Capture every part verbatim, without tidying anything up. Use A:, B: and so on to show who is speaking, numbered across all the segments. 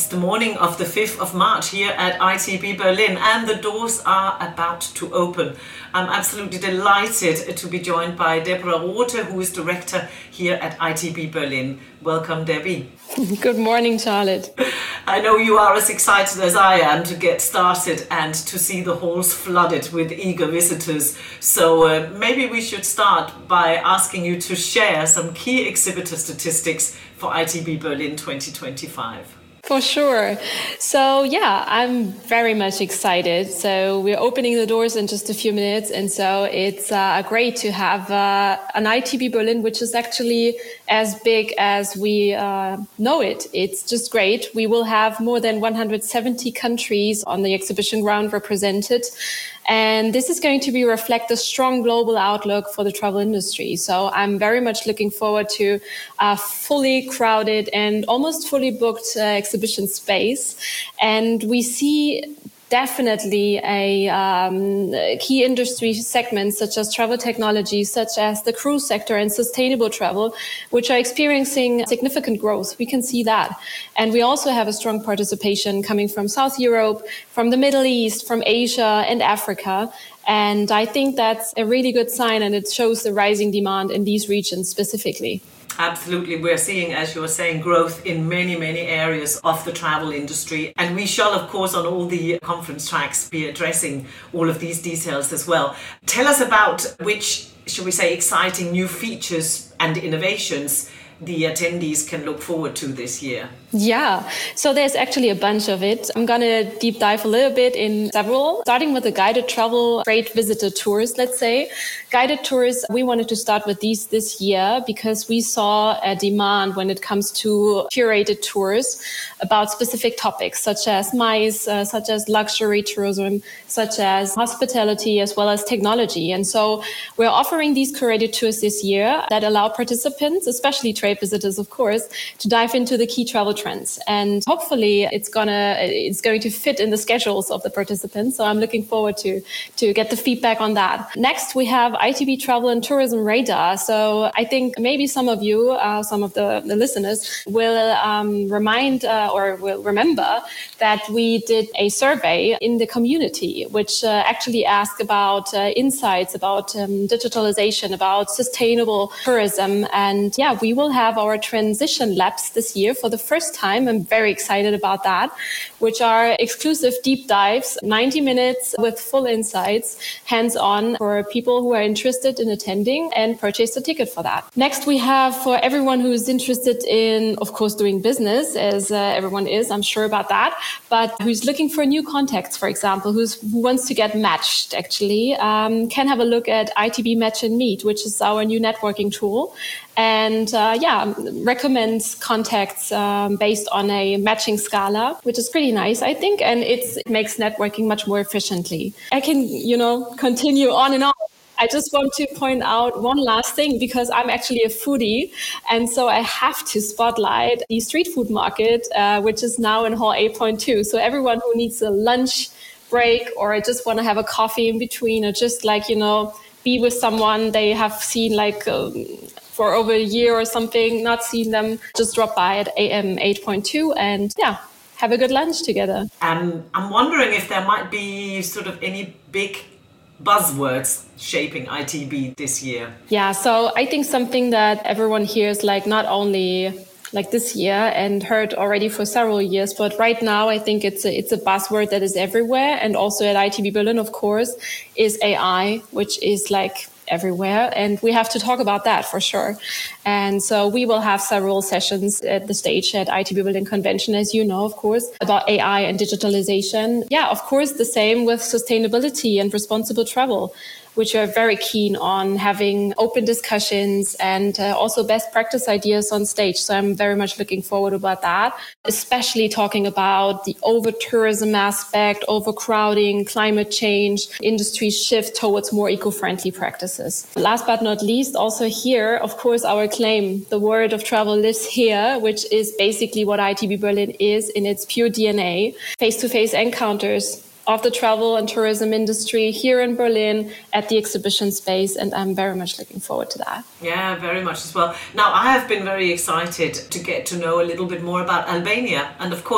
A: the morning of the fifth of March here at I T B Berlin, and the doors are about to open. I'm absolutely delighted to be joined by Deborah Rothe, who is director here at I T B Berlin. Welcome, Debbie.
B: Good morning, Charlotte.
A: I know you are as excited as I am to get started and to see the halls flooded with eager visitors. So uh, maybe we should start by asking you to share some key exhibitor statistics for I T B Berlin twenty twenty-five.
B: For sure. So yeah, I'm very much excited. So we're opening the doors in just a few minutes. And so it's uh, great to have uh, an I T B Berlin, which is actually as big as we uh, know it. It's just great. We will have more than one hundred seventy countries on the exhibition ground represented. And this is going to be reflect a strong global outlook for the travel industry. So I'm very much looking forward to a fully crowded and almost fully booked uh, exhibition space. And we see definitely a um, key industry segments such as travel technology, such as the cruise sector and sustainable travel, which are experiencing significant growth. We can see that. And we also have a strong participation coming from South Europe, from the Middle East, from Asia and Africa. And I think that's a really good sign, and it shows the rising demand in these regions specifically.
A: Absolutely. We're seeing, as you were saying, growth in many, many areas of the travel industry. And we shall, of course, on all the conference tracks be addressing all of these details as well. Tell us about which, shall we say, exciting new features and innovations the attendees can look forward to this year.
B: Yeah, so there's actually a bunch of it. I'm going to deep dive a little bit in several, starting with the guided travel, freight visitor tours, let's say. Guided tours, we wanted to start with these this year because we saw a demand when it comes to curated tours about specific topics such as MICE, uh, such as luxury tourism, such as hospitality, as well as technology. And so we're offering these curated tours this year that allow participants, especially trade visitors, of course, to dive into the key travel trends. And hopefully it's gonna it's going to fit in the schedules of the participants. So I'm looking forward to to get the feedback on that. Next, we have I T B Travel and Tourism Radar. So I think maybe some of you, uh, some of the, the listeners will um, remind uh, or will remember that we did a survey in the community, which uh, actually asked about uh, insights about um, digitalization, about sustainable tourism. And yeah, we will have our transition labs this year for the first time. I'm very excited about that, which are exclusive deep dives, ninety minutes with full insights, hands-on for people who are interested in attending and purchase a ticket for that. Next, we have for everyone who is interested in, of course, doing business, as uh, everyone is, I'm sure about that, but who's looking for new contacts, for example, who's, who wants to get matched, actually, um, can have a look at I T B Match and Meet, which is our new networking tool. And uh, yeah, recommends contacts um, based on a matching scala, which is pretty nice, I think. And it's, it makes networking much more efficiently. I can, you know, continue on and on. I just want to point out one last thing, because I'm actually a foodie. And so I have to spotlight the street food market, uh, which is now in hall eight point two. So everyone who needs a lunch break or just want to have a coffee in between, or just like, you know, be with someone they have seen like um, for over a year or something, not seen them, just drop by at A M eight point two and yeah, have a good lunch together.
A: Um, I'm wondering if there might be sort of any big buzzwords shaping I T B this year.
B: Yeah, so I think something that everyone hears, like not only like this year and heard already for several years, but right now I think it's a, it's a buzzword that is everywhere. And also at I T B Berlin, of course, is A I, which is like everywhere. And we have to talk about that for sure. And so we will have several sessions at the stage at I T B Berlin Convention, as you know, of course, about A I and digitalization. Yeah, of course, the same with sustainability and responsible travel, which are very keen on having open discussions and uh, also best practice ideas on stage. So I'm very much looking forward about that, especially talking about the over-tourism aspect, overcrowding, climate change, industry shift towards more eco-friendly practices. Last but not least, also here, of course, our claim, the word of travel lives here, which is basically what I T B Berlin is in its pure D N A. Face-to-face encounters of the travel and tourism industry here in Berlin at the exhibition space. And I'm very much looking forward to that.
A: Yeah, very much as well. Now, I have been very excited to get to know a little bit more about Albania. And of course,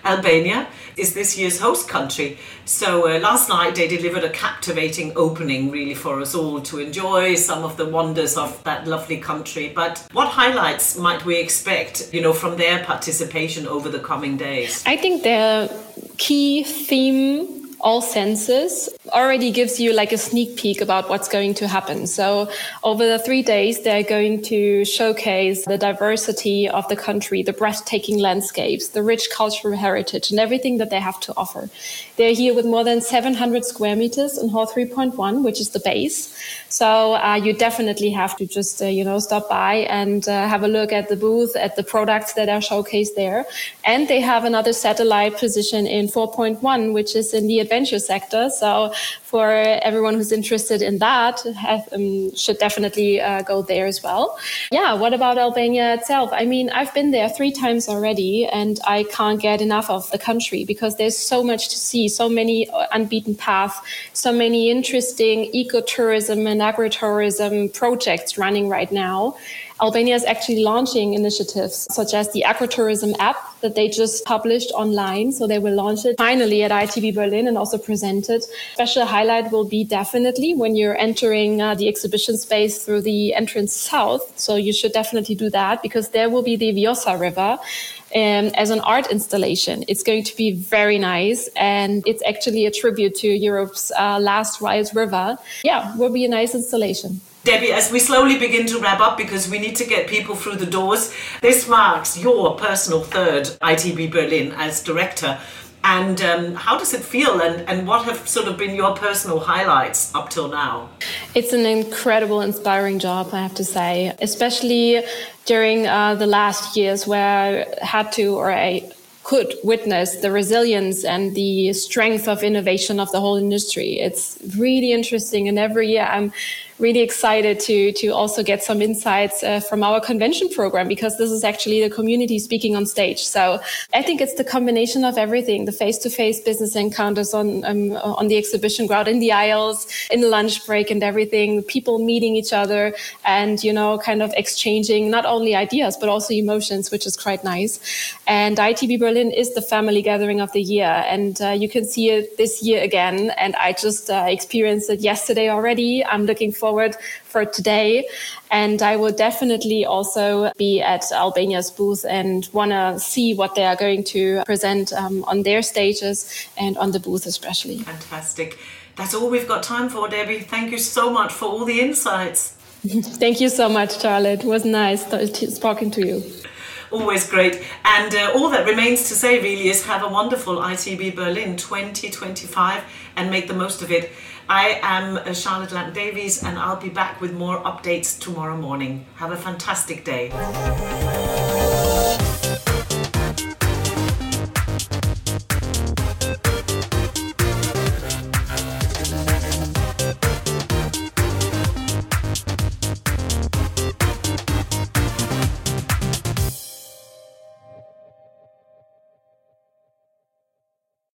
A: Albania is this year's host country. So uh, last night they delivered a captivating opening really for us all to enjoy some of the wonders of that lovely country. But what highlights might we expect, you know, from their participation over the coming days?
B: I think their key theme, all senses, already gives you like a sneak peek about what's going to happen. So over the three days, they're going to showcase the diversity of the country, the breathtaking landscapes, the rich cultural heritage, and everything that they have to offer. They're here with more than seven hundred square meters in Hall three point one, which is the base. So uh, you definitely have to just, uh, you know, stop by and uh, have a look at the booth, at the products that are showcased there. And they have another satellite position in four point one, which is in the adventure sector. So for everyone who's interested in that, have, um, should definitely uh, go there as well. Yeah, what about Albania itself? I mean, I've been there three times already, and I can't get enough of the country because there's so much to see, so many unbeaten paths, so many interesting ecotourism and agritourism projects running right now. Albania is actually launching initiatives such as the Agritourism app that they just published online. So they will launch it finally at I T B Berlin and also present it. Special highlight will be definitely when you're entering uh, the exhibition space through the entrance south. So you should definitely do that because there will be the Vjosa River um, as an art installation. It's going to be very nice. And it's actually a tribute to Europe's uh, last wild river. Yeah, will be a nice installation.
A: Debbie, as we slowly begin to wrap up because we need to get people through the doors, this marks your personal third I T B Berlin as director. And um, how does it feel and, and what have sort of been your personal highlights up till now?
B: It's an incredible, inspiring job, I have to say, especially during uh, the last years where I had to, or I could witness the resilience and the strength of innovation of the whole industry. It's really interesting. And every year I'm really excited to to also get some insights uh, from our convention program, because this is actually the community speaking on stage. So I think it's the combination of everything, the face-to-face business encounters on um, on the exhibition ground, in the aisles, in the lunch break and everything, people meeting each other and, you know, kind of exchanging not only ideas, but also emotions, which is quite nice. And I T B Berlin is the family gathering of the year. And uh, you can see it this year again. And I just uh, experienced it yesterday already. I'm looking forward forward for today. And I will definitely also be at Albania's booth and want to see what they are going to present um, on their stages and on the booth especially.
A: Fantastic. That's all we've got time for, Debbie. Thank you so much for all the insights.
B: Thank you so much, Charlotte. It was nice talking to you.
A: Always great. And uh, all that remains to say really is have a wonderful I T B Berlin twenty twenty-five and make the most of it. I am uh, Charlotte Lamp-Davies and I'll be back with more updates tomorrow morning. Have a fantastic day.